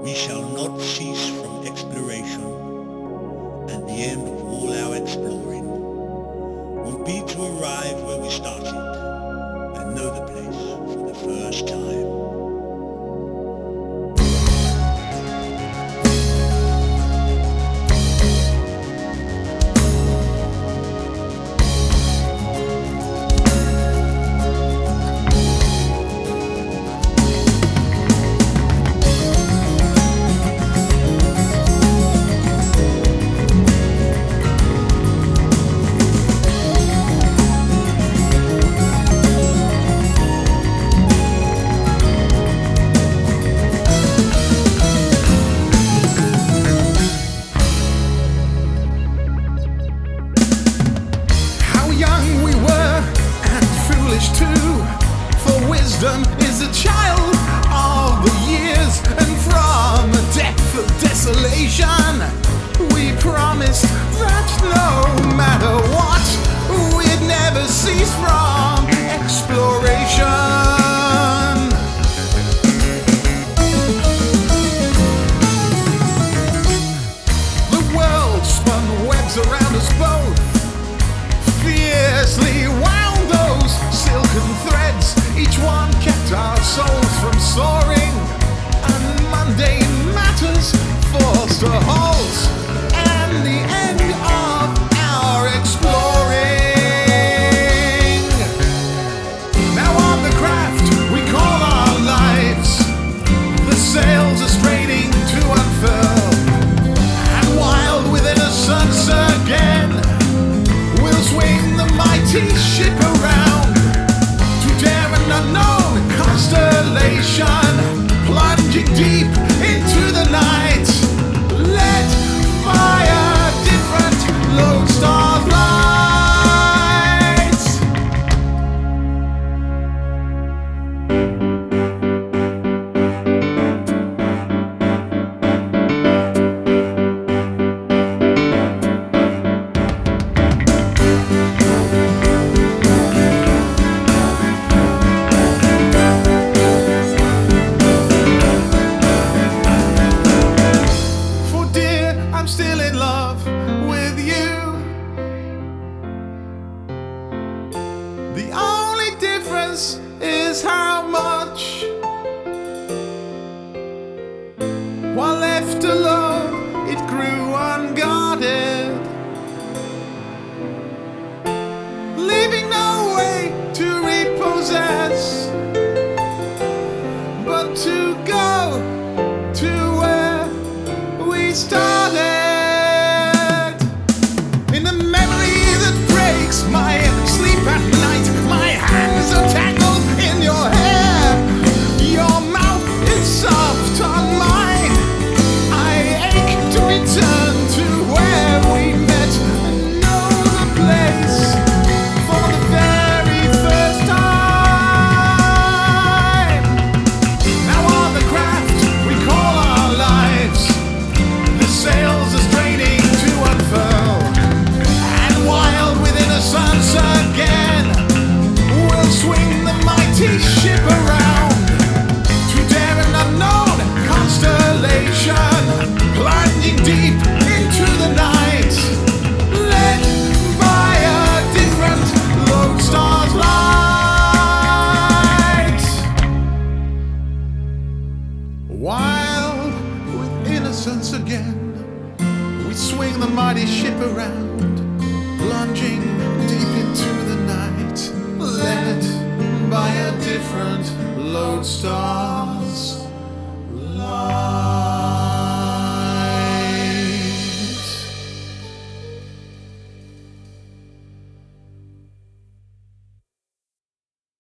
We shall not cease from exploration, and the end of all our exploring will be to arrive where we started and know the place for the first time. Young we were and foolish too, for wisdom is a child of the years, and from a depth of desolation we promised that no matter what we'd never cease from exploration. The world spun webs around us both, fiercely wound those silken threads. Each one kept our souls from soaring, and mundane matters forced a halt, and the end of our exploring. Now on the craft we call our lives, the sails are straining to unfurl, and wild within us once again we'll swing the mighty ship around to dare an unknown constellation, plunging deep into the night, led by a different lodestar light. I'm still in love with you. The only difference is how much. While left alone, it grew unguarded, leaving no way to repossess, but to go to where we started. In the memory that breaks my sleep at night, my hands are tangled in your hair, your mouth is soft on mine. I ache to return to where we met and know the place for the very first time. Now on the craft we call our lives, the sails are straining to unfurl, and wild within us once again we'll swing the mighty ship around to dare an unknown constellation, plunging deep into the night, led by a different lodestar's light. Wild with innocence again, we swing the mighty ship around, plunging deep into the night, led by a different lodestar's